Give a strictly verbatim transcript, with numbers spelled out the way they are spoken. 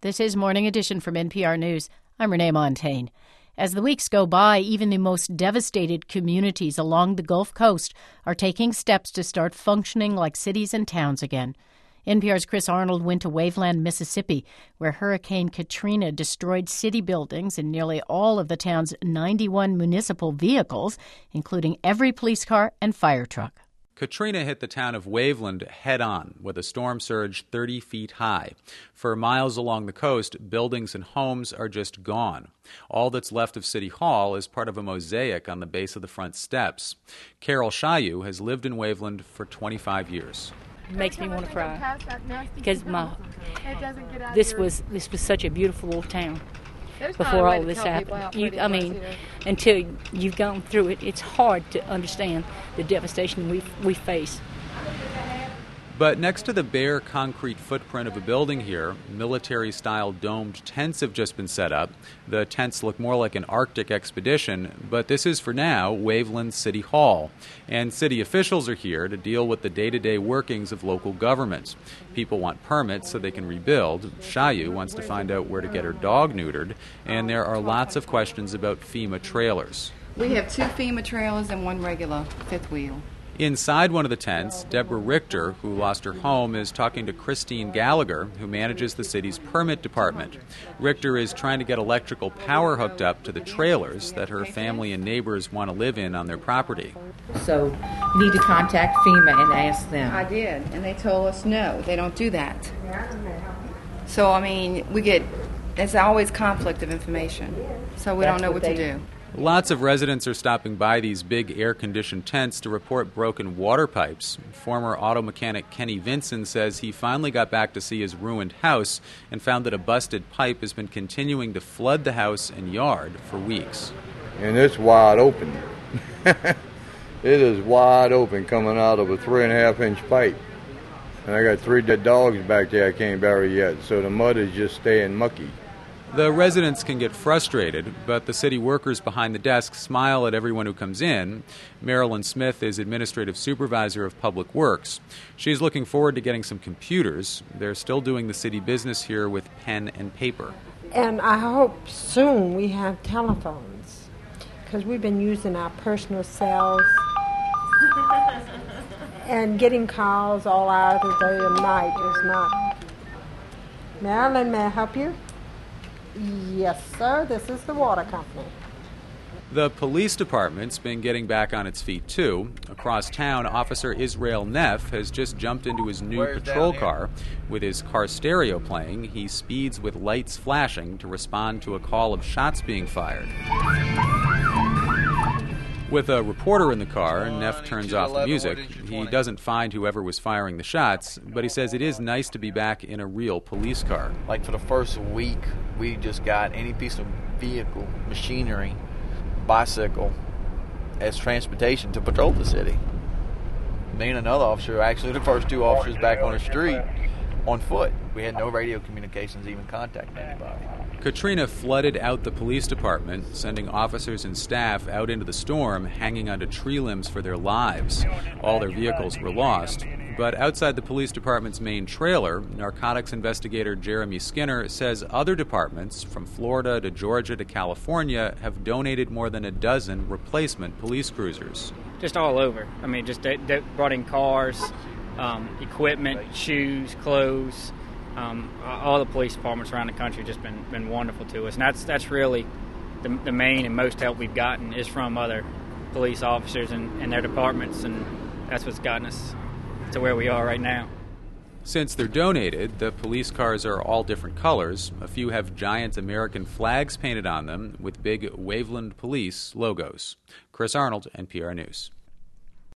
This is Morning Edition from N P R News. I'm Renee Montaigne. As the weeks go by, even the most devastated communities along the Gulf Coast are taking steps to start functioning like cities and towns again. N P R's Chris Arnold went to Waveland, Mississippi, where Hurricane Katrina destroyed city buildings and nearly all of the town's ninety-one municipal vehicles, including every police car and fire truck. Katrina hit the town of Waveland head-on with a storm surge thirty feet high. For miles along the coast, buildings and homes are just gone. All that's left of City Hall is part of a mosaic on the base of the front steps. Carol Shayu has lived in Waveland for twenty-five years. It makes me want to cry because my this was this was such a beautiful little town before all this happened. You, I mean, until you've gone through it, it's hard to understand the devastation we we face. But next to the bare concrete footprint of a building here, military-style domed tents have just been set up. The tents look more like an Arctic expedition, but this is, for now, Waveland City Hall. And city officials are here to deal with the day-to-day workings of local government. People want permits so they can rebuild. Shayu wants to find out where to get her dog neutered. And there are lots of questions about FEMA trailers. We have two FEMA trailers and one regular fifth wheel. Inside one of the tents, Deborah Richter, who lost her home, is talking to Christine Gallagher, who manages the city's permit department. Richter is trying to get electrical power hooked up to the trailers that her family and neighbors want to live in on their property. So you need to contact FEMA and ask them. I did, and they told us no, they don't do that. So, I mean, we get, there's always conflict of information, so we don't know what to do. Lots of residents are stopping by these big air-conditioned tents to report broken water pipes. Former auto mechanic Kenny Vinson says he finally got back to see his ruined house and found that a busted pipe has been continuing to flood the house and yard for weeks. And it's wide open. It is wide open coming out of a three and a half inch pipe. And I got three dead dogs back there I can't bury yet, so the mud is just staying mucky. The residents can get frustrated, but the city workers behind the desk smile at everyone who comes in. Marilyn Smith is administrative supervisor of Public Works. She's looking forward to getting some computers. They're still doing the city business here with pen and paper. And I hope soon we have telephones, because we've been using our personal cells and getting calls all hours of the day and night is not. Marilyn, may I help you? Yes, sir. This is the water company. The police department's been getting back on its feet, too. Across town, Officer Israel Neff has just jumped into his new Where's patrol car. With his car stereo playing, he speeds with lights flashing to respond to a call of shots being fired. With a reporter in the car, Neff turns off the music. He doesn't find whoever was firing the shots, but he says it is nice to be back in a real police car. Like for the first week, we just got any piece of vehicle, machinery, bicycle as transportation to patrol the city. Me and another officer, actually the first two officers back on the street on foot. We had no radio communications, even contacting anybody. Katrina flooded out the police department, sending officers and staff out into the storm, hanging onto tree limbs for their lives. All their vehicles were lost. But outside the police department's main trailer, narcotics investigator Jeremy Skinner says other departments, from Florida to Georgia to California, have donated more than a dozen replacement police cruisers. Just all over. I mean, just they, they brought in cars, um, equipment, shoes, clothes. Um, all the police departments around the country have just been, been wonderful to us. And that's that's really the, the main and most help we've gotten is from other police officers and, and their departments, and that's what's gotten us to where we are right now. Since they're donated, the police cars are all different colors. A few have giant American flags painted on them with big Waveland Police logos. Chris Arnold, N P R News.